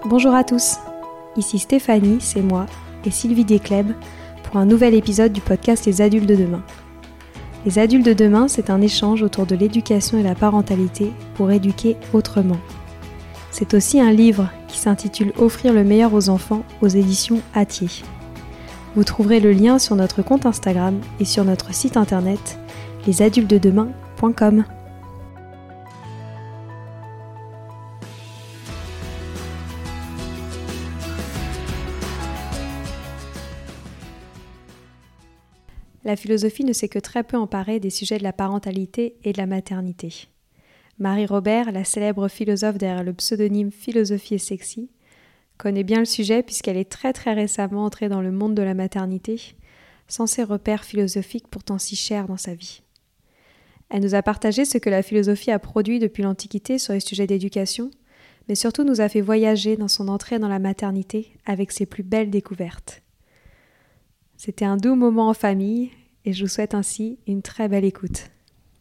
Bonjour à tous, ici Stéphanie, c'est moi, et Sylvie Descleb pour un nouvel épisode du podcast Les Adultes de demain. Les Adultes de demain, c'est un échange autour de l'éducation et la parentalité pour éduquer autrement. C'est aussi un livre qui s'intitule Offrir le meilleur aux enfants aux éditions Hatier. Vous trouverez le lien sur notre compte Instagram et sur notre site internet lesadultesdedemain.com. La philosophie ne s'est que très peu emparée des sujets de la parentalité et de la maternité. Marie Robert, la célèbre philosophe derrière le pseudonyme Philosophie et Sexy, connaît bien le sujet puisqu'elle est très récemment entrée dans le monde de la maternité, sans ses repères philosophiques pourtant si chers dans sa vie. Elle nous a partagé ce que la philosophie a produit depuis l'Antiquité sur les sujets d'éducation, mais surtout nous a fait voyager dans son entrée dans la maternité avec ses plus belles découvertes. C'était un doux moment en famille et je vous souhaite ainsi une très belle écoute.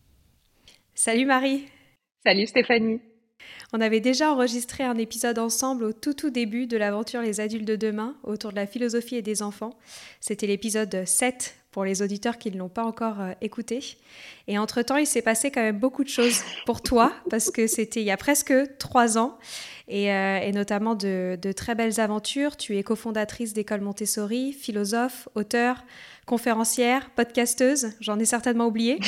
Salut Marie! Salut Stéphanie! On avait déjà enregistré un épisode ensemble au tout début de l'aventure Les Adultes de demain autour de la philosophie et des enfants. C'était l'épisode 7 pour les auditeurs qui ne l'ont pas encore écouté. Et entre-temps, il s'est passé quand même beaucoup de choses pour toi parce que c'était il y a presque 3 ans et notamment de très belles aventures. Tu es cofondatrice d'École Montessori, philosophe, auteure, conférencière, podcasteuse, j'en ai certainement oublié,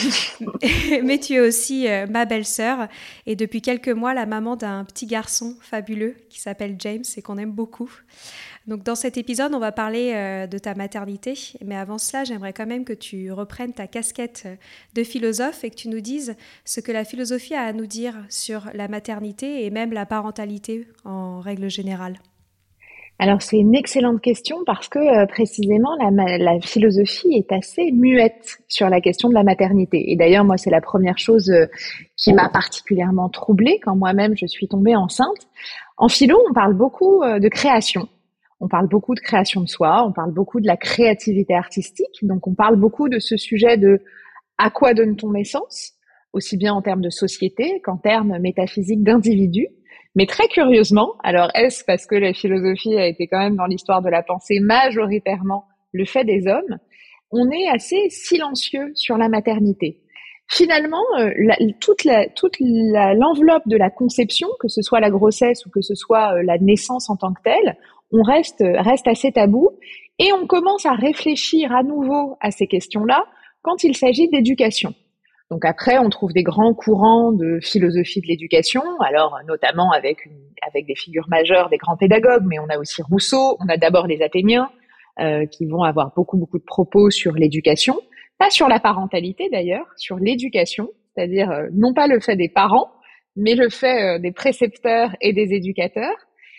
mais tu es aussi ma belle-sœur et depuis quelques mois la maman d'un petit garçon fabuleux qui s'appelle James et qu'on aime beaucoup. Donc dans cet épisode, on va parler de ta maternité, mais avant cela, j'aimerais quand même que tu reprennes ta casquette de philosophe et que tu nous dises ce que la philosophie a à nous dire sur la maternité et même la parentalité en règle générale. Alors c'est une excellente question parce que précisément la philosophie est assez muette sur la question de la maternité. Et d'ailleurs moi c'est la première chose qui m'a particulièrement troublée quand moi-même je suis tombée enceinte. En philo on parle beaucoup de création. On parle beaucoup de création de soi, on parle beaucoup de la créativité artistique, donc on parle beaucoup de ce sujet de à quoi donne-t-on naissance, aussi bien en termes de société qu'en termes métaphysiques d'individus. Mais très curieusement, alors est-ce parce que la philosophie a été quand même dans l'histoire de la pensée majoritairement le fait des hommes, on est assez silencieux sur la maternité. Finalement, toute l'enveloppe de la conception, que ce soit la grossesse ou que ce soit la naissance en tant que telle, on reste assez tabou et on commence à réfléchir à nouveau à ces questions-là quand il s'agit d'éducation. Donc après, on trouve des grands courants de philosophie de l'éducation, alors notamment avec des figures majeures, des grands pédagogues, mais on a aussi Rousseau, on a d'abord les Athéniens qui vont avoir beaucoup de propos sur l'éducation, pas sur la parentalité d'ailleurs, sur l'éducation, c'est-à-dire non pas le fait des parents, mais le fait des précepteurs et des éducateurs.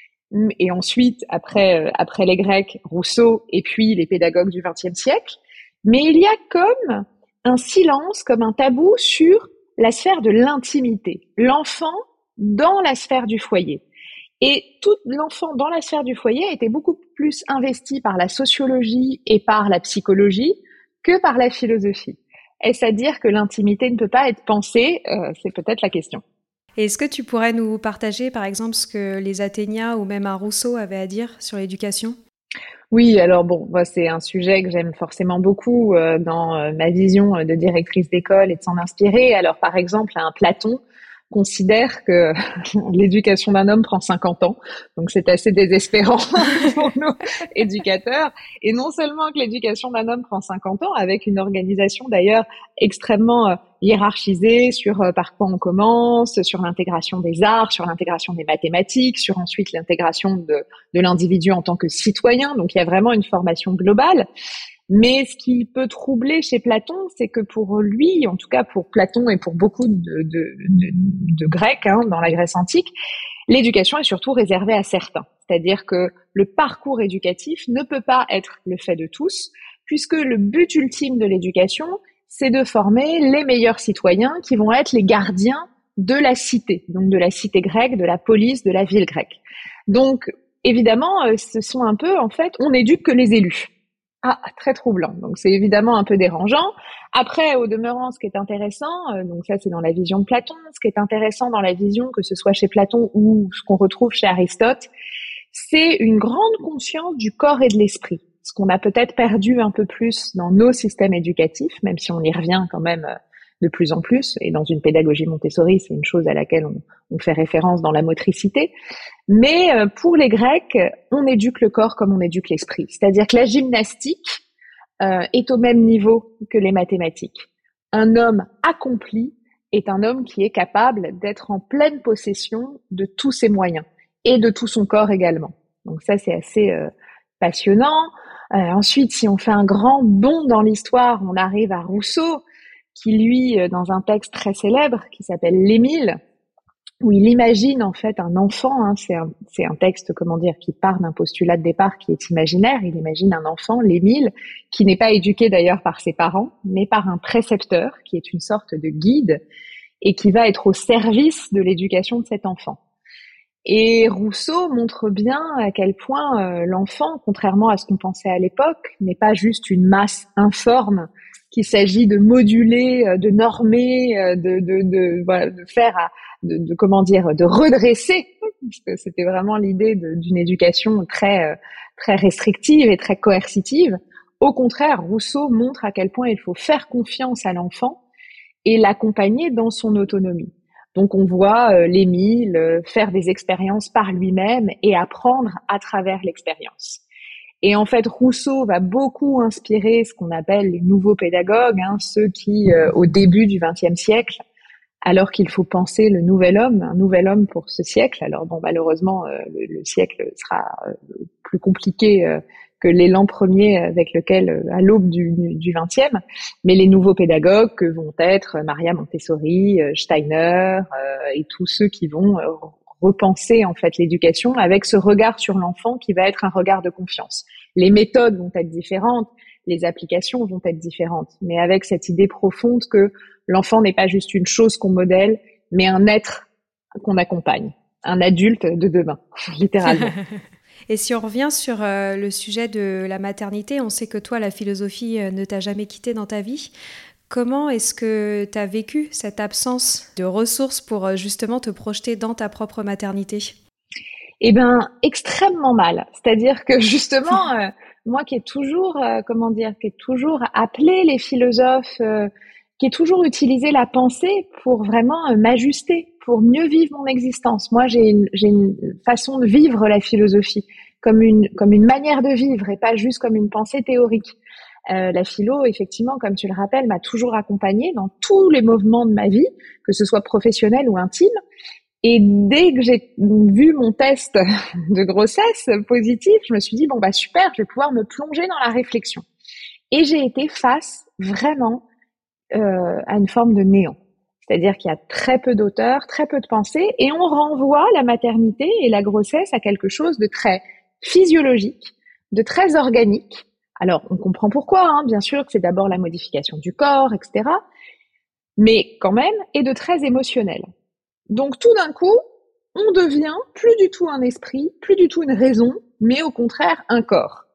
Et ensuite, après les Grecs, Rousseau et puis les pédagogues du XXe siècle. Mais il y a comme un silence, comme un tabou sur la sphère de l'intimité. L'enfant dans la sphère du foyer. Et tout l'enfant dans la sphère du foyer a été beaucoup plus investi par la sociologie et par la psychologie que par la philosophie. Est-ce à dire que l'intimité ne peut pas être pensée? C'est peut-être la question. Et est-ce que tu pourrais nous partager, par exemple, ce que les Athéniens ou même un Rousseau avaient à dire sur l'éducation ? Oui, alors bon, moi c'est un sujet que j'aime forcément beaucoup dans ma vision de directrice d'école et de s'en inspirer. Alors par exemple, un Platon considère que l'éducation d'un homme prend 50 ans, donc c'est assez désespérant pour nous éducateurs. Et non seulement que l'éducation d'un homme prend 50 ans, avec une organisation d'ailleurs extrêmement hiérarchisée sur par quoi on commence, sur l'intégration des arts, sur l'intégration des mathématiques, sur ensuite l'intégration de l'individu en tant que citoyen. Donc il y a vraiment une formation globale. Mais ce qui peut troubler chez Platon, c'est que pour lui, en tout cas pour Platon et pour beaucoup de Grecs dans la Grèce antique, l'éducation est surtout réservée à certains. C'est-à-dire que le parcours éducatif ne peut pas être le fait de tous, puisque le but ultime de l'éducation, c'est de former les meilleurs citoyens qui vont être les gardiens de la cité, donc de la cité grecque, de la police, de la ville grecque. Donc, évidemment, ce sont un peu, en fait, on n'éduque que les élus. Ah, très troublant. Donc, c'est évidemment un peu dérangeant. Après, au demeurant, ce qui est intéressant, donc ça, c'est dans la vision de Platon. Ce qui est intéressant dans la vision, que ce soit chez Platon ou ce qu'on retrouve chez Aristote, c'est une grande conscience du corps et de l'esprit. Ce qu'on a peut-être perdu un peu plus dans nos systèmes éducatifs, même si on y revient quand même de plus en plus. Et dans une pédagogie Montessori, c'est une chose à laquelle on fait référence dans la motricité. Mais pour les Grecs, on éduque le corps comme on éduque l'esprit. C'est-à-dire que la gymnastique est au même niveau que les mathématiques. Un homme accompli est un homme qui est capable d'être en pleine possession de tous ses moyens et de tout son corps également. Donc ça, c'est assez passionnant. Ensuite, si on fait un grand bond dans l'histoire, on arrive à Rousseau, qui lui, dans un texte très célèbre qui s'appelle l'Émile, où il imagine en fait un enfant, hein, c'est un texte, comment dire, qui part d'un postulat de départ qui est imaginaire. Il imagine un enfant, l'Émile, qui n'est pas éduqué d'ailleurs par ses parents, mais par un précepteur, qui est une sorte de guide, et qui va être au service de l'éducation de cet enfant. Et Rousseau montre bien à quel point l'enfant, contrairement à ce qu'on pensait à l'époque, n'est pas juste une masse informe qu'il s'agit de moduler, de normer, de faire, comment dire, de redresser, parce que c'était vraiment l'idée d'une éducation très très restrictive et très coercitive. Au contraire, Rousseau montre à quel point il faut faire confiance à l'enfant et l'accompagner dans son autonomie. Donc on voit l'Émile faire des expériences par lui-même et apprendre à travers l'expérience. Et en fait, Rousseau va beaucoup inspirer ce qu'on appelle les nouveaux pédagogues, hein, ceux qui, au début du XXe siècle, alors qu'il faut penser le nouvel homme, un nouvel homme pour ce siècle. Alors bon, malheureusement, le siècle sera plus compliqué que l'élan premier avec lequel, à l'aube du XXe, mais les nouveaux pédagogues que vont être Maria Montessori, Steiner et tous ceux qui vont repenser en fait l'éducation avec ce regard sur l'enfant qui va être un regard de confiance. Les méthodes vont être différentes, les applications vont être différentes, mais avec cette idée profonde que l'enfant n'est pas juste une chose qu'on modèle, mais un être qu'on accompagne, un adulte de demain, littéralement. Et si on revient sur le sujet de la maternité, on sait que toi, la philosophie ne t'a jamais quitté dans ta vie. Comment est-ce que tu as vécu cette absence de ressources pour justement te projeter dans ta propre maternité ? Eh ben, extrêmement mal. C'est-à-dire que justement, moi qui ai toujours, qui ai toujours appelé les philosophes, qui ai toujours utilisé la pensée pour vraiment m'ajuster, pour mieux vivre mon existence. Moi, j'ai une façon de vivre la philosophie comme une manière de vivre et pas juste comme une pensée théorique. La philo, effectivement, comme tu le rappelles, m'a toujours accompagnée dans tous les mouvements de ma vie, que ce soit professionnel ou intime. Et dès que j'ai vu mon test de grossesse positif, je me suis dit, bon, bah, super, je vais pouvoir me plonger dans la réflexion. Et j'ai été face vraiment à une forme de néant. C'est-à-dire qu'il y a très peu d'auteurs, très peu de pensées, et on renvoie la maternité et la grossesse à quelque chose de très physiologique, de très organique. Alors, on comprend pourquoi, hein, bien sûr, que c'est d'abord la modification du corps, etc., mais quand même, et de très émotionnel. Donc tout d'un coup, on devient plus du tout un esprit, plus du tout une raison, mais au contraire un corps.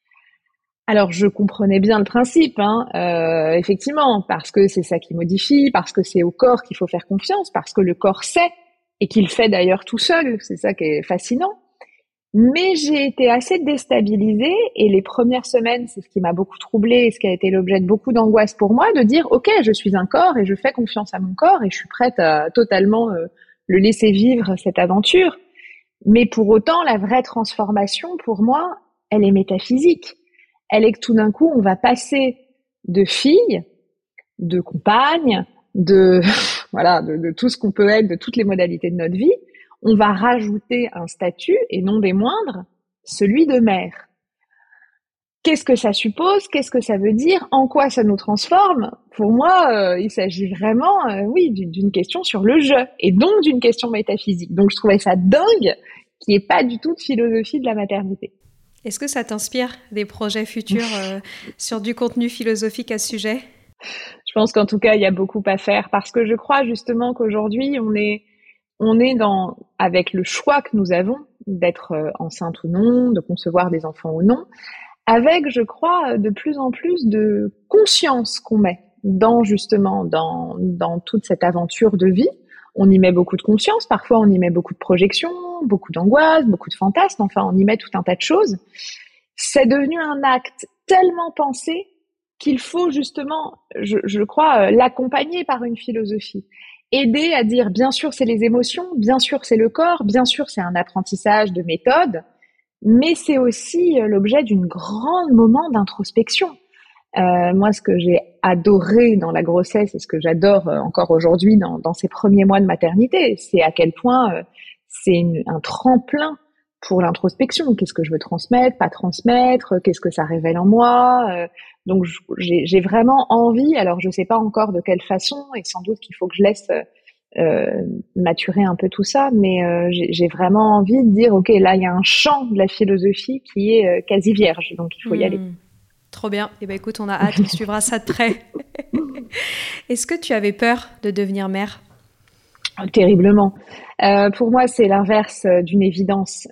Alors je comprenais bien le principe, hein, effectivement, parce que c'est ça qui modifie, parce que c'est au corps qu'il faut faire confiance, parce que le corps sait, et qu'il fait d'ailleurs tout seul, c'est ça qui est fascinant. Mais j'ai été assez déstabilisée, et les premières semaines, c'est ce qui m'a beaucoup troublée, et ce qui a été l'objet de beaucoup d'angoisse pour moi, de dire, ok, je suis un corps, et je fais confiance à mon corps, et je suis prête à totalement le laisser vivre cette aventure. Mais pour autant, la vraie transformation, pour moi, elle est métaphysique. Elle est que tout d'un coup, on va passer de fille, de compagne, de tout ce qu'on peut être, de toutes les modalités de notre vie. On va rajouter un statut, et non des moindres, celui de mère. Qu'est-ce que ça suppose? Qu'est-ce que ça veut dire? En quoi ça nous transforme? Pour moi, il s'agit vraiment, d'une question sur le je, et donc d'une question métaphysique. Donc je trouvais ça dingue qu'il n'y ait pas du tout de philosophie de la maternité. Est-ce que ça t'inspire des projets futurs sur du contenu philosophique à ce sujet? Je pense qu'en tout cas, il y a beaucoup à faire, parce que je crois justement qu'aujourd'hui, on est avec le choix que nous avons d'être enceinte ou non, de concevoir des enfants ou non, avec, je crois, de plus en plus de conscience qu'on met dans toute cette aventure de vie. On y met beaucoup de conscience, parfois on y met beaucoup de projection, beaucoup d'angoisse, beaucoup de fantasmes, enfin on y met tout un tas de choses. C'est devenu un acte tellement pensé qu'il faut justement, je crois, l'accompagner par une philosophie. Aider à dire, bien sûr, c'est les émotions, bien sûr, c'est le corps, bien sûr, c'est un apprentissage de méthode, mais c'est aussi l'objet d'une grande moment d'introspection. Moi, ce que j'ai adoré dans la grossesse et ce que j'adore encore aujourd'hui dans ces premiers mois de maternité, c'est à quel point un tremplin pour l'introspection. Qu'est-ce que je veux transmettre, pas transmettre, qu'est-ce que ça révèle en moi. Donc, j'ai vraiment envie, alors je sais pas encore de quelle façon, et sans doute qu'il faut que je laisse maturer un peu tout ça, mais j'ai vraiment envie de dire, ok, là, il y a un champ de la philosophie qui est quasi vierge, donc il faut y aller. Trop bien. Eh ben, écoute, on a hâte, on suivra ça de près. Est-ce que tu avais peur de devenir mère ? Terriblement. Pour moi, c'est l'inverse d'une évidence.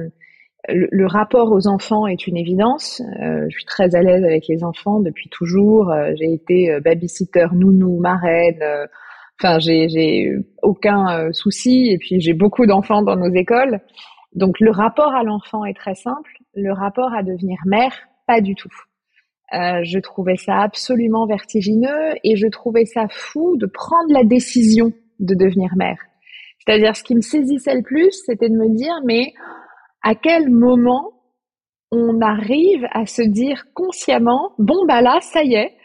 Le rapport aux enfants est une évidence. Je suis très à l'aise avec les enfants depuis toujours. J'ai été babysitter, nounou, marraine. Enfin, j'ai aucun souci. Et puis, j'ai beaucoup d'enfants dans nos écoles. Donc, le rapport à l'enfant est très simple. Le rapport à devenir mère, pas du tout. Je trouvais ça absolument vertigineux et je trouvais ça fou de prendre la décision de devenir mère. C'est-à-dire, ce qui me saisissait le plus, c'était de me dire, mais à quel moment on arrive à se dire consciemment, bon bah là, ça y est,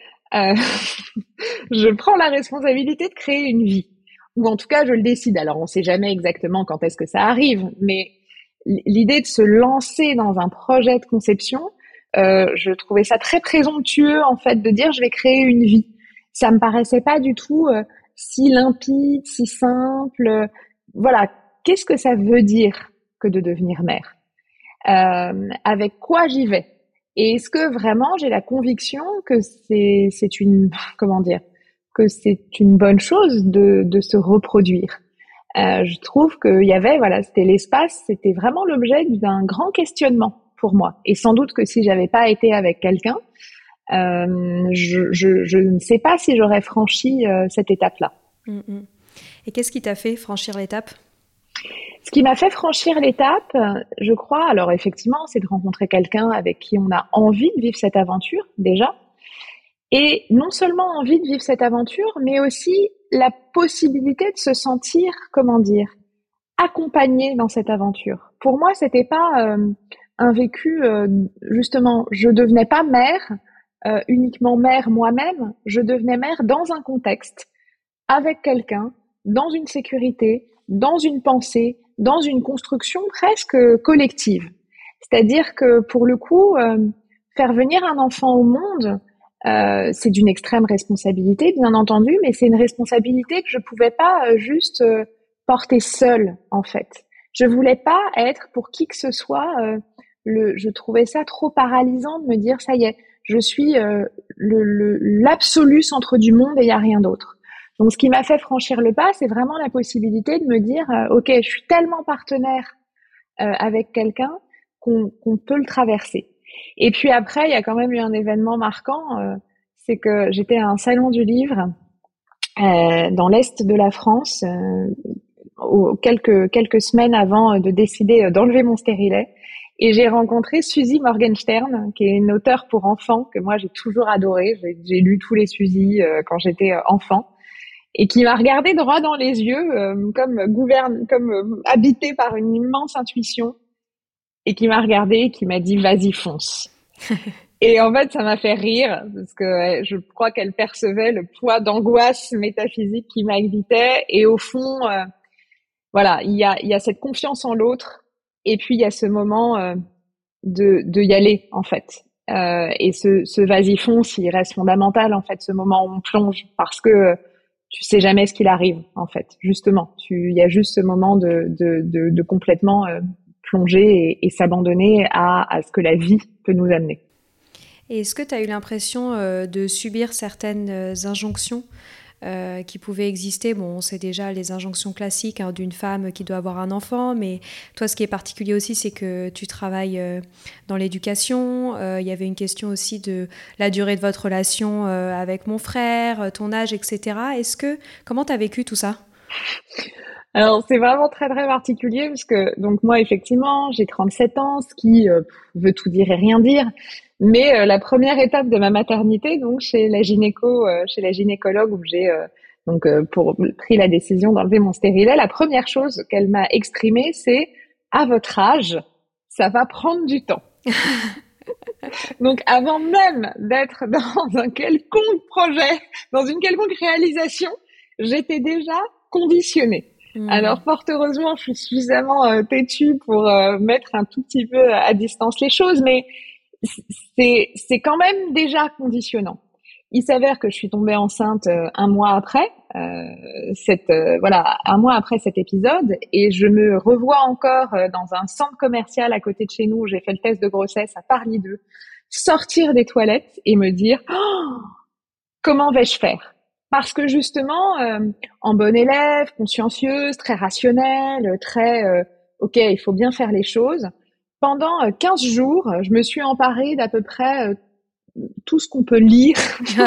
je prends la responsabilité de créer une vie. Ou en tout cas, je le décide. Alors, on sait jamais exactement quand est-ce que ça arrive, mais l'idée de se lancer dans un projet de conception, je trouvais ça très présomptueux, en fait, de dire je vais créer une vie. Ça me paraissait pas du tout si limpide, si simple. Voilà, qu'est-ce que ça veut dire que de devenir mère ? Avec quoi j'y vais ? Et est-ce que vraiment j'ai la conviction que c'est une, comment dire, que c'est une bonne chose de se reproduire ? Je trouve qu'il y avait, voilà, c'était l'espace, c'était vraiment l'objet d'un grand questionnement pour moi. Et sans doute que si j'avais pas été avec quelqu'un, je ne sais pas si j'aurais franchi cette étape-là. Et qu'est-ce qui t'a fait franchir l'étape ? Ce qui m'a fait franchir l'étape, je crois, alors effectivement, c'est de rencontrer quelqu'un avec qui on a envie de vivre cette aventure, déjà. Et non seulement envie de vivre cette aventure, mais aussi la possibilité de se sentir, comment dire, accompagné dans cette aventure. Pour moi, c'était pas un vécu, justement, je devenais pas mère, uniquement mère moi-même, je devenais mère dans un contexte, avec quelqu'un, dans une sécurité, dans une pensée, dans une construction presque collective. C'est-à-dire que pour le coup, faire venir un enfant au monde, c'est d'une extrême responsabilité, bien entendu, mais c'est une responsabilité que je pouvais pas juste porter seule, en fait. Je voulais pas être pour qui que ce soit. Je trouvais ça trop paralysant de me dire ça y est, je suis l'absolu centre du monde et il y a rien d'autre. Donc, ce qui m'a fait franchir le pas, c'est vraiment la possibilité de me dire, ok, je suis tellement partenaire avec quelqu'un qu'on peut le traverser. Et puis après, il y a quand même eu un événement marquant, c'est que j'étais à un salon du livre dans l'est de la France, quelques semaines avant de décider d'enlever mon stérilet. Et j'ai rencontré Suzy Morgenstern, qui est une auteure pour enfants que moi j'ai toujours adorée. J'ai lu tous les Suzy quand j'étais enfant. Et qui m'a regardé droit dans les yeux, comme habité par une immense intuition, et qui m'a regardé et qui m'a dit vas-y fonce. Et en fait ça m'a fait rire parce que je crois qu'elle percevait le poids d'angoisse métaphysique qui m'habitait, et au fond voilà, il y a cette confiance en l'autre, et puis il y a ce moment de y aller en fait. Et ce vas-y fonce, il reste fondamental en fait, ce moment où on plonge, parce que tu sais jamais ce qu'il arrive, en fait. Justement, il y a juste ce moment de complètement plonger et s'abandonner à ce que la vie peut nous amener. Et est-ce que tu as eu l'impression de subir certaines injonctions qui pouvaient exister? Bon, on sait déjà les injonctions classiques d'une femme qui doit avoir un enfant, mais toi, ce qui est particulier aussi, c'est que tu travailles dans l'éducation. Il y avait une question aussi de la durée de votre relation avec mon frère, ton âge, etc. Comment tu as vécu tout ça? Alors, c'est vraiment très, très particulier parce que, donc moi, effectivement, j'ai 37 ans, ce qui veut tout dire et rien dire. Mais la première étape de ma maternité, donc chez la chez la gynécologue où j'ai pris la décision d'enlever mon stérilet, la première chose qu'elle m'a exprimée, c'est à votre âge, ça va prendre du temps. Donc, avant même d'être dans un quelconque projet, dans une quelconque réalisation, j'étais déjà conditionnée. Alors, fort heureusement, je suis suffisamment têtue pour mettre un tout petit peu à distance les choses, mais c'est quand même déjà conditionnant. Il s'avère que je suis tombée enceinte un mois après un mois après cet épisode, et je me revois encore dans un centre commercial à côté de chez nous où j'ai fait le test de grossesse à Paris 2, sortir des toilettes et me dire comment vais-je faire? Parce que justement, en bonne élève, consciencieuse, très rationnelle, ok, il faut bien faire les choses. Pendant 15 jours, je me suis emparée d'à peu près tout ce qu'on peut lire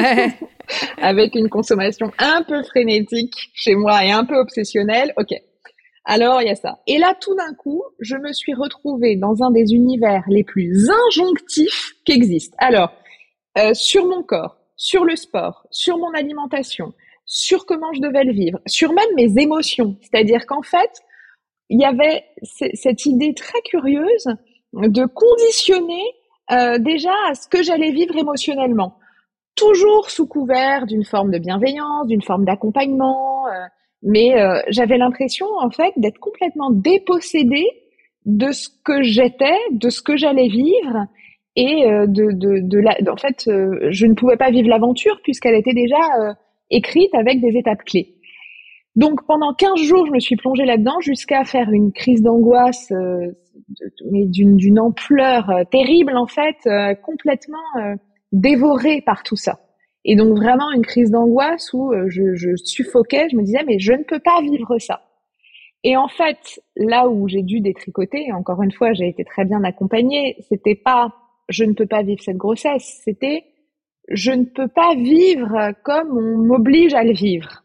avec une consommation un peu frénétique chez moi et un peu obsessionnelle. Ok, alors il y a ça. Et là, tout d'un coup, je me suis retrouvée dans un des univers les plus injonctifs qui existent. Alors, sur mon corps, sur le sport, sur mon alimentation, sur comment je devais le vivre, sur même mes émotions. C'est-à-dire qu'en fait, il y avait cette idée très curieuse de conditionner déjà à ce que j'allais vivre émotionnellement. Toujours sous couvert d'une forme de bienveillance, d'une forme d'accompagnement, mais j'avais l'impression en fait d'être complètement dépossédée de ce que j'étais, de ce que j'allais vivre, et en fait, je ne pouvais pas vivre l'aventure puisqu'elle était déjà écrite avec des étapes clés. Donc pendant 15 jours, je me suis plongée là-dedans jusqu'à faire une crise d'angoisse, mais d'une ampleur terrible en fait, complètement dévorée par tout ça. Et donc vraiment une crise d'angoisse où je suffoquais, je me disais mais je ne peux pas vivre ça. Et en fait, là où j'ai dû détricoter, et encore une fois, j'ai été très bien accompagnée, c'était pas je ne peux pas vivre cette grossesse, c'était je ne peux pas vivre comme on m'oblige à le vivre.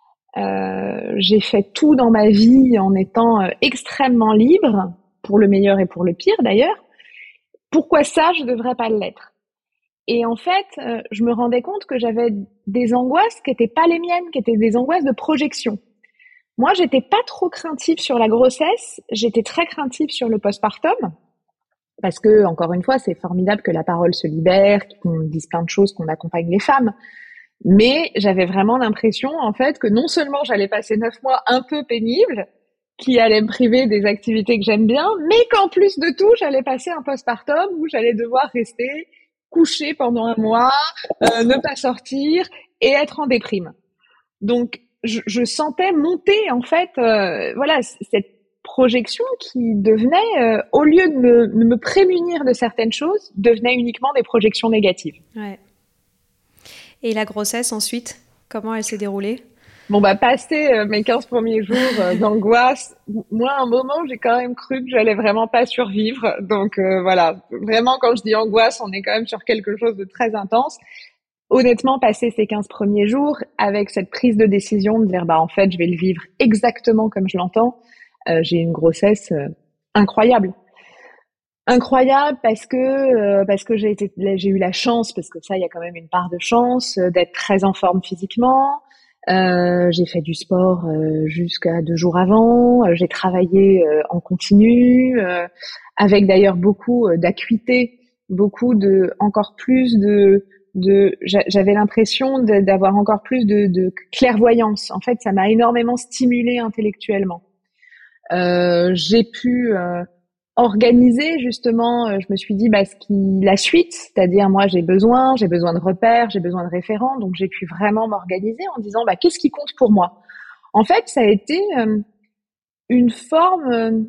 J'ai fait tout dans ma vie en étant extrêmement libre, pour le meilleur et pour le pire d'ailleurs. Pourquoi ça, je devrais pas l'être? Et en fait, je me rendais compte que j'avais des angoisses qui étaient pas les miennes, qui étaient des angoisses de projection. Moi, j'étais pas trop craintive sur la grossesse, j'étais très craintive sur le postpartum, parce que, encore une fois, c'est formidable que la parole se libère, qu'on dise plein de choses, qu'on accompagne les femmes. Mais j'avais vraiment l'impression, en fait, que non seulement j'allais passer 9 mois un peu pénibles, qui allaient me priver des activités que j'aime bien, mais qu'en plus de tout, j'allais passer un postpartum où j'allais devoir rester couchée pendant un mois, ne pas sortir et être en déprime. Donc, je sentais monter, en fait, cette projection qui devenait, au lieu de me prémunir de certaines choses, devenait uniquement des projections négatives. Ouais. Et la grossesse ensuite, comment elle s'est déroulée? Bon, passé mes 15 premiers jours d'angoisse, moi, à un moment, j'ai quand même cru que j'allais vraiment pas survivre. Donc voilà, vraiment, quand je dis angoisse, on est quand même sur quelque chose de très intense. Honnêtement, passer ces 15 premiers jours, avec cette prise de décision de dire, en fait, je vais le vivre exactement comme je l'entends, j'ai une grossesse incroyable. Incroyable parce que j'ai eu la chance, parce que ça, il y a quand même une part de chance, d'être très en forme physiquement. J'ai fait du sport jusqu'à 2 jours avant. J'ai travaillé en continu, avec d'ailleurs beaucoup d'acuité, encore plus j'avais l'impression d'avoir encore plus de clairvoyance. En fait, ça m'a énormément stimulée intellectuellement. J'ai pu organiser justement, je me suis dit la suite, c'est-à-dire moi j'ai besoin de repères, j'ai besoin de référents, donc j'ai pu vraiment m'organiser en disant qu'est-ce qui compte pour moi. En fait, ça a été une forme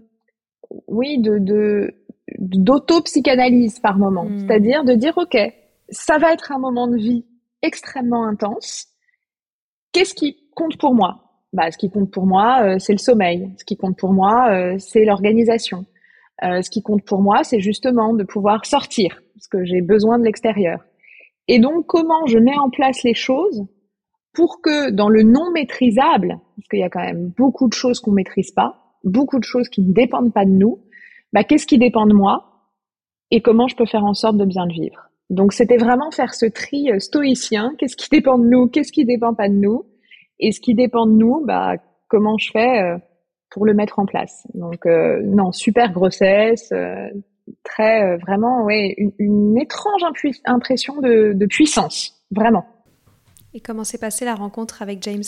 d'auto-psychanalyse par moment, c'est-à-dire de dire ok, ça va être un moment de vie extrêmement intense. Qu'est-ce qui compte pour moi? Ce qui compte pour moi, c'est le sommeil. Ce qui compte pour moi, c'est l'organisation. Ce qui compte pour moi, c'est justement de pouvoir sortir, parce que j'ai besoin de l'extérieur. Et donc, comment je mets en place les choses pour que dans le non maîtrisable, parce qu'il y a quand même beaucoup de choses qu'on maîtrise pas, beaucoup de choses qui ne dépendent pas de nous. Qu'est-ce qui dépend de moi et comment je peux faire en sorte de bien le vivre. Donc, c'était vraiment faire ce tri stoïcien. Qu'est-ce qui dépend de nous? Qu'est-ce qui dépend pas de nous? Et ce qui dépend de nous, comment je fais pour le mettre en place. Donc, non, super grossesse, très vraiment, ouais, une étrange impression de puissance, vraiment. Et comment s'est passée la rencontre avec James?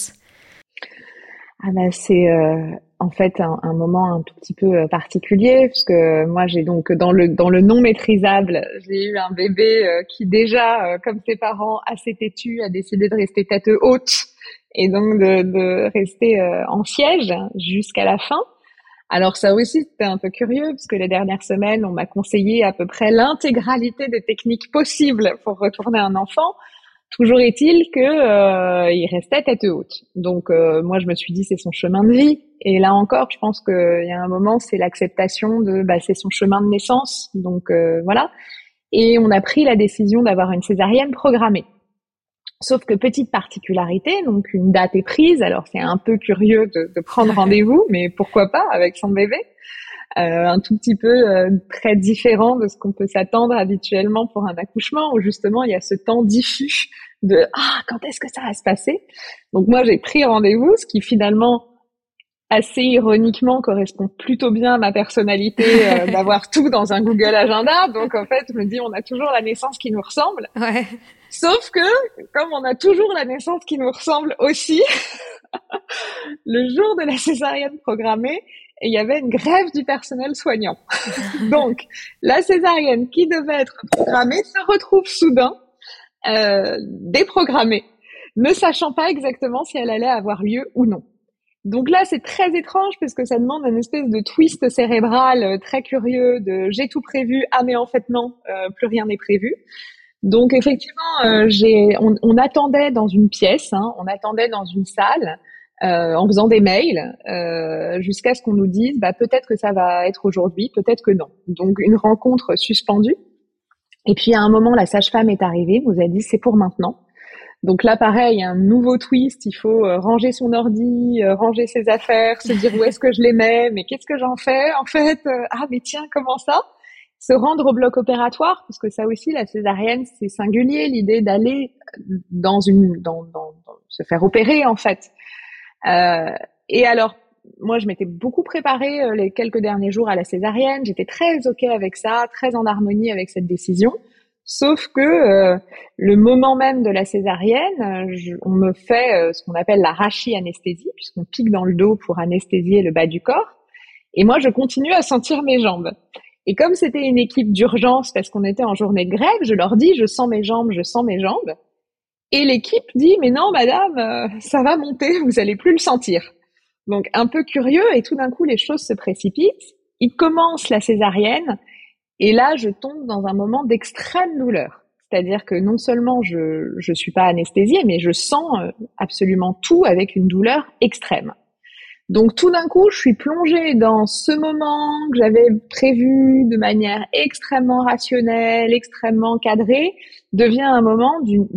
C'est en fait un moment un tout petit peu particulier, parce que moi j'ai donc dans le non maîtrisable, j'ai eu un bébé qui déjà, comme ses parents assez têtus, a décidé de rester tête haute et donc de rester en siège jusqu'à la fin. Alors ça aussi c'était un peu curieux, parce que les dernières semaines on m'a conseillé à peu près l'intégralité des techniques possibles pour retourner un enfant. Toujours est-il que il restait tête haute. Donc moi je me suis dit c'est son chemin de vie. Et là encore, je pense qu'il y a un moment, c'est l'acceptation de c'est son chemin de naissance. Donc voilà. Et on a pris la décision d'avoir une césarienne programmée. Sauf que petite particularité, donc une date est prise. Alors c'est un peu curieux de prendre rendez-vous, mais pourquoi pas avec son bébé. Un tout petit peu très différent de ce qu'on peut s'attendre habituellement pour un accouchement, où justement il y a ce temps diffus de quand est-ce que ça va se passer. Donc moi j'ai pris rendez-vous, ce qui finalement assez ironiquement correspond plutôt bien à ma personnalité d'avoir tout dans un Google Agenda. Donc en fait je me dis on a toujours la naissance qui nous ressemble. Ouais. Sauf que comme on a toujours la naissance qui nous ressemble aussi, le jour de la césarienne programmée, et il y avait une grève du personnel soignant. Donc, la césarienne qui devait être programmée se retrouve soudain déprogrammée, ne sachant pas exactement si elle allait avoir lieu ou non. Donc là, c'est très étrange parce que ça demande une espèce de twist cérébral très curieux de j'ai tout prévu, mais en fait non, plus rien n'est prévu. Donc effectivement, on attendait dans une pièce, on attendait dans une salle, en faisant des mails, jusqu'à ce qu'on nous dise peut-être que ça va être aujourd'hui, peut-être que non. Donc une rencontre suspendue. Et puis à un moment, la sage-femme est arrivée, nous a dit c'est pour maintenant. Donc là, pareil, un nouveau twist, il faut ranger son ordi, ranger ses affaires, se dire où est-ce que je les mets, mais qu'est-ce que j'en fais en fait, mais tiens, comment ça? Se rendre au bloc opératoire, parce que ça aussi, la césarienne, c'est singulier, l'idée d'aller dans se faire opérer en fait. Et alors, moi, je m'étais beaucoup préparée les quelques derniers jours à la césarienne. J'étais très OK avec ça, très en harmonie avec cette décision. Sauf que le moment même de la césarienne, on me fait ce qu'on appelle la rachianesthésie, puisqu'on pique dans le dos pour anesthésier le bas du corps. Et moi, je continue à sentir mes jambes. Et comme c'était une équipe d'urgence, parce qu'on était en journée de grève, je leur dis, je sens mes jambes, je sens mes jambes. Et l'équipe dit, mais non, madame, ça va monter, vous allez plus le sentir. Donc, un peu curieux, et tout d'un coup, les choses se précipitent. Il commence la césarienne, et là, je tombe dans un moment d'extrême douleur. C'est-à-dire que non seulement je suis pas anesthésiée, mais je sens absolument tout avec une douleur extrême. Donc tout d'un coup, je suis plongée dans ce moment que j'avais prévu de manière extrêmement rationnelle, extrêmement cadrée, devient un moment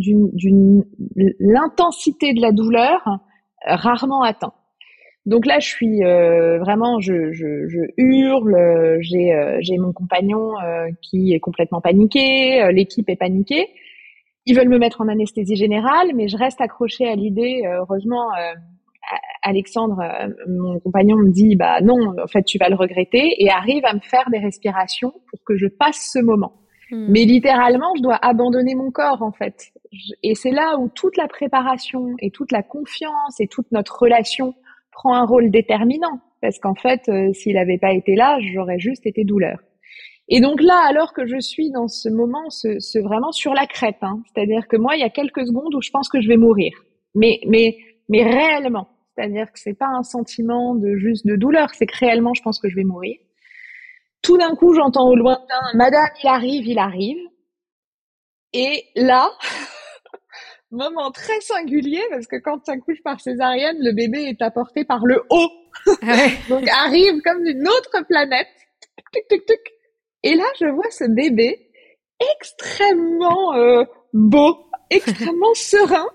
l'intensité de la douleur rarement atteint. Donc là, je suis vraiment, je hurle. J'ai mon compagnon qui est complètement paniqué, l'équipe est paniquée. Ils veulent me mettre en anesthésie générale, mais je reste accrochée à l'idée. Heureusement, Alexandre, mon compagnon, me dit non, en fait, tu vas le regretter, et arrive à me faire des respirations pour que je passe ce moment. Mais littéralement, je dois abandonner mon corps, en fait. Et c'est là où toute la préparation et toute la confiance et toute notre relation prend un rôle déterminant, parce qu'en fait, s'il n'avait pas été là, j'aurais juste été douleur. Et donc là, alors que je suis dans ce moment, vraiment sur la crête, c'est-à-dire que moi, il y a quelques secondes où je pense que je vais mourir, mais réellement, c'est-à-dire que c'est pas un sentiment juste de douleur, c'est que réellement, je pense que je vais mourir. Tout d'un coup, j'entends au lointain, madame, il arrive, et là. Moment très singulier, parce que quand tu accouches par césarienne, le bébé est apporté par le haut. Ouais. Donc arrive comme d'une autre planète. Tic, tic, tic. Et là, je vois ce bébé extrêmement beau, extrêmement serein,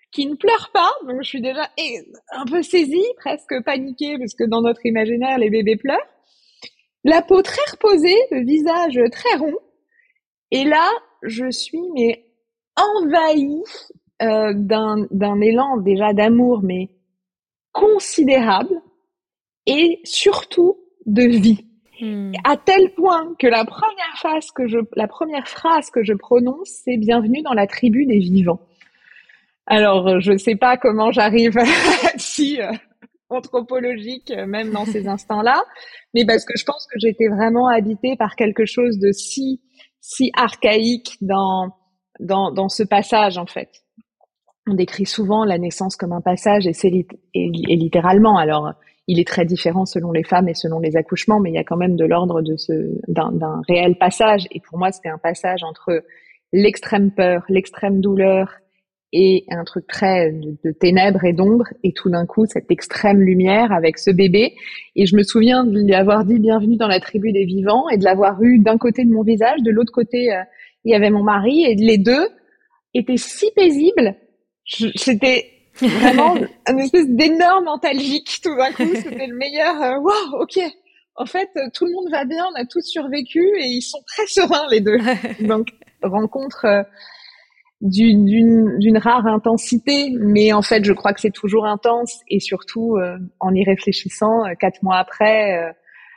qui ne pleure pas. Donc, je suis déjà un peu saisie, presque paniquée, parce que dans notre imaginaire, les bébés pleurent. La peau très reposée, le visage très rond. Et là, je suis envahie d'un élan déjà d'amour, mais considérable, et surtout de vie. À tel point que la première phrase que je prononce, c'est bienvenue dans la tribu des vivants. Alors, je sais pas comment j'arrive si anthropologique, même dans ces instants-là, mais parce que je pense que j'étais vraiment habitée par quelque chose de si archaïque dans ce passage, en fait. On décrit souvent la naissance comme un passage, et c'est littéralement. Alors, il est très différent selon les femmes et selon les accouchements, mais il y a quand même de l'ordre d'un réel passage. Et pour moi, c'était un passage entre l'extrême peur, l'extrême douleur et un truc très de ténèbres et d'ombre, et tout d'un coup, cette extrême lumière avec ce bébé. Et je me souviens de lui avoir dit bienvenue dans la tribu des vivants, et de l'avoir eu d'un côté de mon visage, de l'autre côté, il y avait mon mari, et les deux étaient si paisibles. C'était vraiment une espèce d'énorme antalgique tout d'un coup. C'était le meilleur. Wow, ok. En fait, tout le monde va bien, on a tous survécu, et ils sont très sereins les deux. Donc, rencontre d'une rare intensité, mais en fait, je crois que c'est toujours intense, et surtout en y réfléchissant, 4 mois après,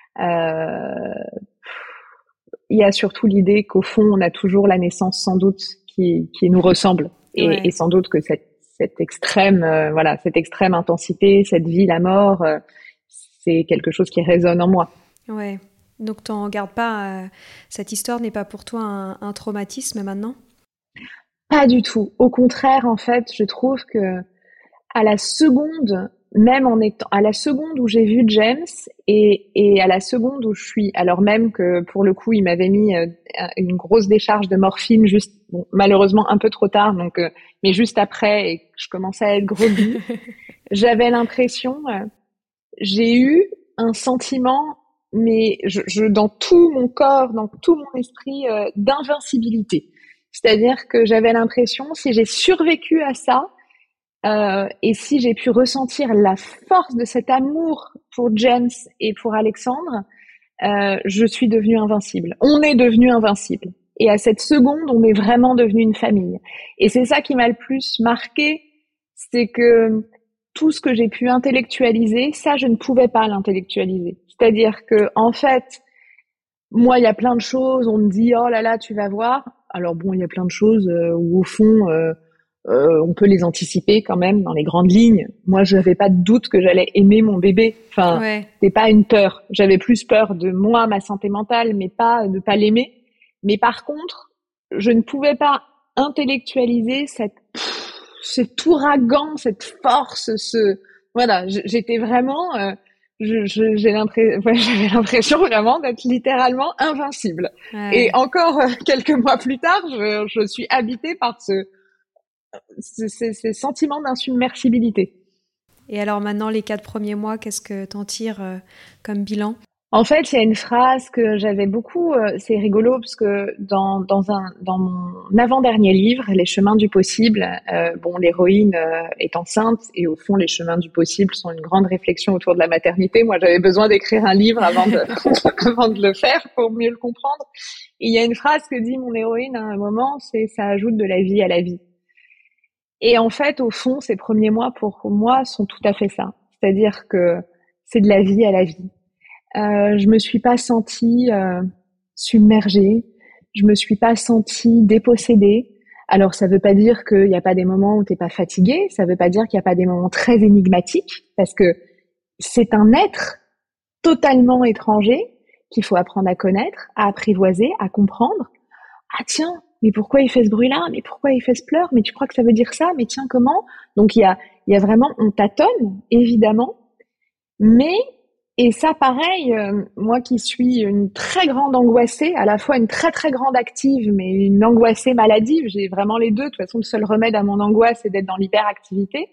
il y a surtout l'idée qu'au fond, on a toujours la naissance sans doute qui nous ressemble. Et sans doute que cette extrême, cette extrême intensité, cette vie, la mort, c'est quelque chose qui résonne en moi. Ouais. Donc t'en gardes pas, cette histoire n'est pas pour toi un traumatisme maintenant ? Pas du tout. Au contraire, en fait, je trouve que à la seconde, même à la seconde où j'ai vu James, et à la seconde où je suis, alors même que pour le coup, il m'avait mis une grosse décharge de morphine juste, bon, malheureusement un peu trop tard, donc, mais juste après, et je commençais à être groggy, j'avais l'impression, j'ai eu un sentiment, mais dans tout mon corps, dans tout mon esprit, d'invincibilité. C'est-à-dire que j'avais l'impression, si j'ai survécu à ça, et si j'ai pu ressentir la force de cet amour pour James et pour Alexandre, je suis devenue invincible. On est devenu invincible. Et à cette seconde, on est vraiment devenu une famille. Et c'est ça qui m'a le plus marqué, c'est que tout ce que j'ai pu intellectualiser, ça, je ne pouvais pas l'intellectualiser. C'est-à-dire que, en fait, moi, il y a plein de choses, on me dit, oh là là, tu vas voir. Alors bon, il y a plein de choses où, au fond, on peut les anticiper quand même dans les grandes lignes. Moi, je n'avais pas de doute que j'allais aimer mon bébé. Enfin, c'était pas une peur. J'avais plus peur de moi, ma santé mentale, mais pas de pas l'aimer. Mais par contre, je ne pouvais pas intellectualiser cet ouragan, cette force, voilà. J'étais vraiment, j'avais l'impression vraiment d'être littéralement invincible. Ouais. Et encore quelques mois plus tard, je suis habitée par ces sentiments d'insubmersibilité. Et alors maintenant, les 4 premiers mois, qu'est-ce que t'en tires comme bilan ? En fait, il y a une phrase que j'avais beaucoup, c'est rigolo parce que dans mon avant-dernier livre, Les chemins du possible, l'héroïne est enceinte, et au fond, les chemins du possible sont une grande réflexion autour de la maternité. Moi, j'avais besoin d'écrire un livre avant de le faire pour mieux le comprendre. Et il y a une phrase que dit mon héroïne à un moment, c'est « ça ajoute de la vie à la vie ». Et en fait, au fond, ces premiers mois, pour moi, sont tout à fait ça. C'est-à-dire que c'est de la vie à la vie. Je me suis pas sentie submergée. Je me suis pas sentie dépossédée. Alors, ça veut pas dire qu'il y a pas des moments où t'es pas fatiguée. Ça veut pas dire qu'il y a pas des moments très énigmatiques, parce que c'est un être totalement étranger qu'il faut apprendre à connaître, à apprivoiser, à comprendre. Ah tiens, mais pourquoi il fait ce bruit-là ? Mais pourquoi il fait ce pleur ? Mais tu crois que ça veut dire ça ? Mais tiens, comment ? Donc il y a vraiment, on tâtonne, évidemment, mais, et ça pareil, moi qui suis une très grande angoissée, à la fois une très très grande active, mais une angoissée maladive, j'ai vraiment les deux. De toute façon, le seul remède à mon angoisse, c'est d'être dans l'hyperactivité.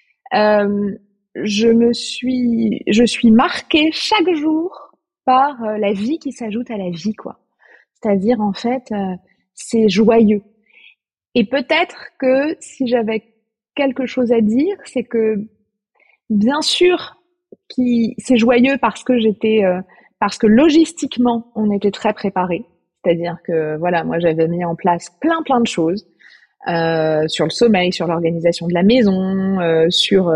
Je suis marquée chaque jour par la vie qui s'ajoute à la vie, quoi. C'est-à-dire, en fait, c'est joyeux. Et peut-être que si j'avais quelque chose à dire, c'est que bien sûr c'est joyeux parce que logistiquement on était très préparés. C'est-à-dire que voilà, moi j'avais mis en place plein de choses sur le sommeil, sur l'organisation de la maison, sur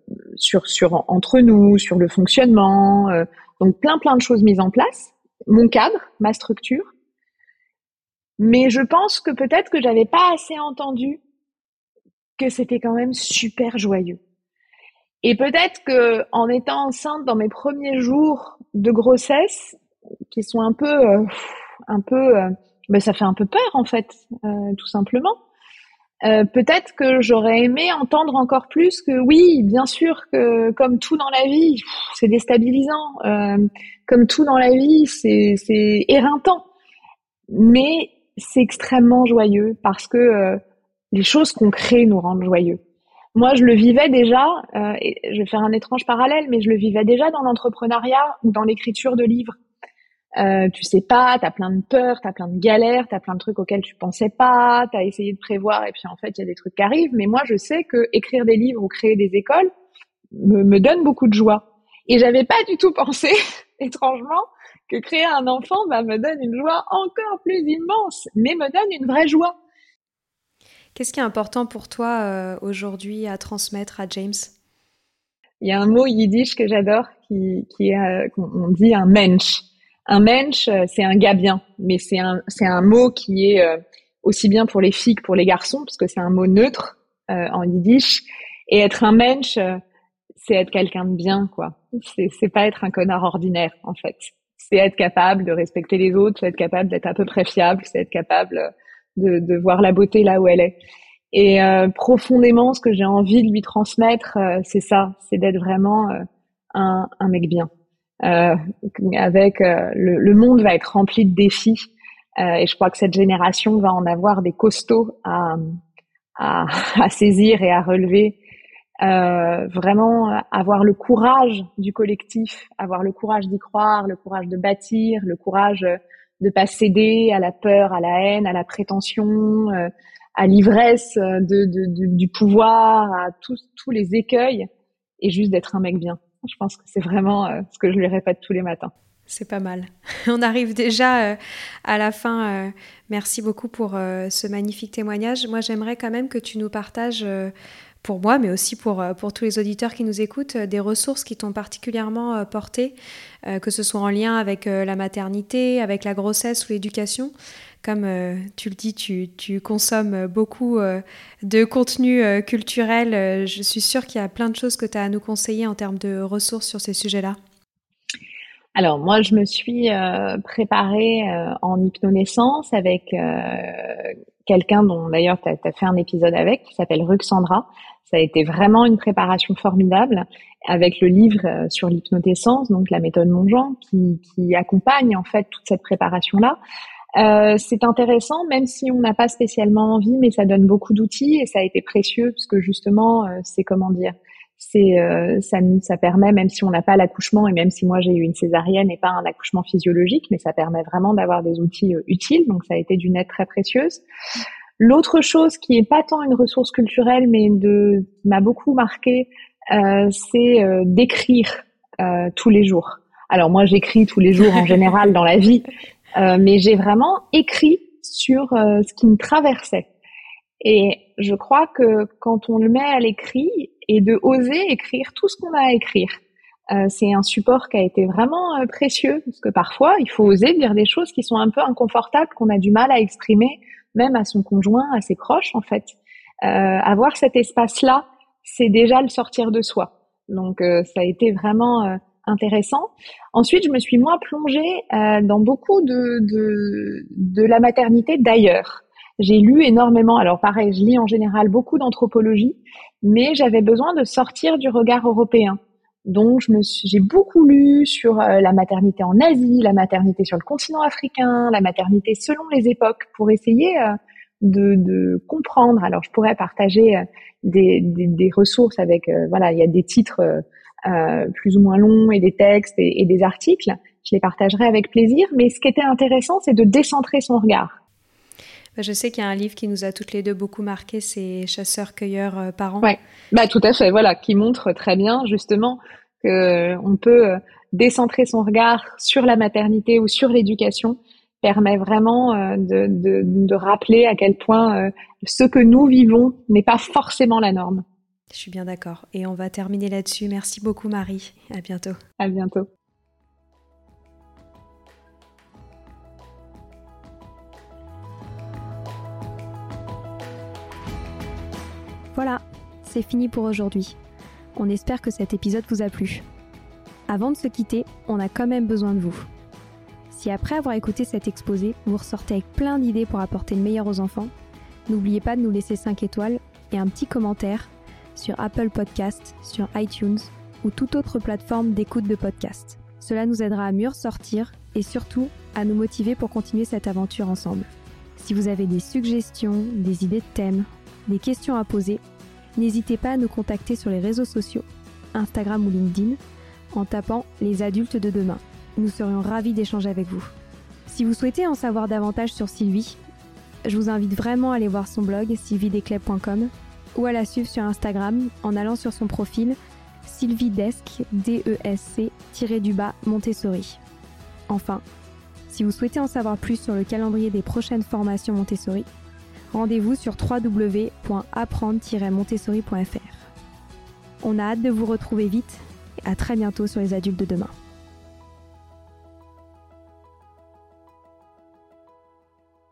entre nous, sur le fonctionnement, donc plein de choses mises en place. Mon cadre, ma structure. Mais je pense que peut-être que j'avais pas assez entendu que c'était quand même super joyeux. Et peut-être que en étant enceinte dans mes premiers jours de grossesse, qui sont un peu, ça fait un peu peur en fait, tout simplement. Peut-être que j'aurais aimé entendre encore plus que oui, bien sûr que comme tout dans la vie, c'est déstabilisant. Comme tout dans la vie, c'est éreintant. Mais c'est extrêmement joyeux parce que les choses qu'on crée nous rendent joyeux. Moi, je le vivais déjà, et je vais faire un étrange parallèle, mais je le vivais déjà dans l'entrepreneuriat ou dans l'écriture de livres. Tu sais pas, t'as plein de peurs, t'as plein de galères, t'as plein de trucs auxquels tu pensais pas, t'as essayé de prévoir et puis en fait il y a des trucs qui arrivent. Mais moi je sais que écrire des livres ou créer des écoles me donne beaucoup de joie. Et j'avais pas du tout pensé, étrangement, que créer un enfant me donne une joie encore plus immense, mais me donne une vraie joie. Qu'est-ce qui est important pour toi aujourd'hui à transmettre à James? Il y a un mot yiddish que j'adore qui est, on dit un mensch. Un mensch, c'est un gars bien, mais c'est un mot qui est aussi bien pour les filles que pour les garçons, parce que c'est un mot neutre en yiddish. Et être un mensch, c'est être quelqu'un de bien, quoi. C'est pas être un connard ordinaire, en fait. C'est être capable de respecter les autres, c'est être capable d'être à peu près fiable, c'est être capable de voir la beauté là où elle est. Et profondément, ce que j'ai envie de lui transmettre, c'est ça, c'est d'être vraiment un mec bien. Le monde va être rempli de défis, et je crois que cette génération va en avoir des costauds à saisir et à relever. Vraiment avoir le courage du collectif, avoir le courage d'y croire, le courage de bâtir, le courage de pas céder à la peur, à la haine, à la prétention, à l'ivresse du pouvoir, à tous les écueils, et juste d'être un mec bien. Je pense que c'est vraiment ce que je lui répète tous les matins. C'est pas mal. On arrive déjà à la fin. Merci beaucoup pour ce magnifique témoignage. Moi, j'aimerais quand même que tu nous partages, pour moi, mais aussi pour tous les auditeurs qui nous écoutent, des ressources qui t'ont particulièrement porté, que ce soit en lien avec la maternité, avec la grossesse ou l'éducation. Comme tu le dis, tu consommes beaucoup de contenu culturel. Je suis sûre qu'il y a plein de choses que tu as à nous conseiller en termes de ressources sur ces sujets-là. Alors moi, je me suis préparée en hypnonaissance avec quelqu'un dont d'ailleurs tu as fait un épisode avec, qui s'appelle Ruxandra. Ça a été vraiment une préparation formidable avec le livre sur l'hypnonaissance, donc la méthode Monjean, qui accompagne en fait toute cette préparation-là. C'est intéressant, même si on n'a pas spécialement envie, mais ça donne beaucoup d'outils et ça a été précieux parce que justement, c'est comment dire, ça permet, même si on n'a pas l'accouchement et même si moi j'ai eu une césarienne et pas un accouchement physiologique, mais ça permet vraiment d'avoir des outils utiles. Donc ça a été d'une aide très précieuse. L'autre chose qui est pas tant une ressource culturelle, mais qui m'a beaucoup marquée, c'est d'écrire tous les jours. Alors moi j'écris tous les jours en général dans la vie. Mais j'ai vraiment écrit sur ce qui me traversait. Et je crois que quand on le met à l'écrit et de oser écrire tout ce qu'on a à écrire, c'est un support qui a été vraiment précieux parce que parfois il faut oser dire des choses qui sont un peu inconfortables, qu'on a du mal à exprimer, même à son conjoint, à ses proches en fait. Avoir cet espace-là, c'est déjà le sortir de soi. Donc ça a été vraiment intéressant. Ensuite, je me suis moins plongée dans beaucoup de la maternité d'ailleurs. J'ai lu énormément. Alors pareil, je lis en général beaucoup d'anthropologie, mais j'avais besoin de sortir du regard européen. Donc j'ai beaucoup lu sur la maternité en Asie, la maternité sur le continent africain, la maternité selon les époques, pour essayer de comprendre. Alors je pourrais partager des ressources avec voilà, il y a des titres plus ou moins longs et des textes et des articles. Je les partagerai avec plaisir. Mais ce qui était intéressant, c'est de décentrer son regard. Je sais qu'il y a un livre qui nous a toutes les deux beaucoup marqué, c'est Chasseurs-cueilleurs parents. Ouais, tout à fait, voilà, qui montre très bien justement que on peut décentrer son regard sur la maternité ou sur l'éducation, permet vraiment de rappeler à quel point ce que nous vivons n'est pas forcément la norme. Je suis bien d'accord. Et on va terminer là-dessus. Merci beaucoup Marie. À bientôt. À bientôt. Voilà, c'est fini pour aujourd'hui. On espère que cet épisode vous a plu. Avant de se quitter, on a quand même besoin de vous. Si après avoir écouté cet exposé, vous ressortez avec plein d'idées pour apporter le meilleur aux enfants, n'oubliez pas de nous laisser 5 étoiles et un petit commentaire sur Apple Podcasts, sur iTunes ou toute autre plateforme d'écoute de podcast. Cela nous aidera à mieux ressortir et surtout à nous motiver pour continuer cette aventure ensemble. Si vous avez des suggestions, des idées de thèmes, des questions à poser, n'hésitez pas à nous contacter sur les réseaux sociaux, Instagram ou LinkedIn, en tapant « Les adultes de demain ». Nous serions ravis d'échanger avec vous. Si vous souhaitez en savoir davantage sur Sylvie, je vous invite vraiment à aller voir son blog sylviedesclés.com ou à la suivre sur Instagram en allant sur son profil sylviedesc, Montessori. Enfin, si vous souhaitez en savoir plus sur le calendrier des prochaines formations Montessori, rendez-vous sur www.apprendre-montessori.fr. On a hâte de vous retrouver vite et à très bientôt sur les adultes de demain.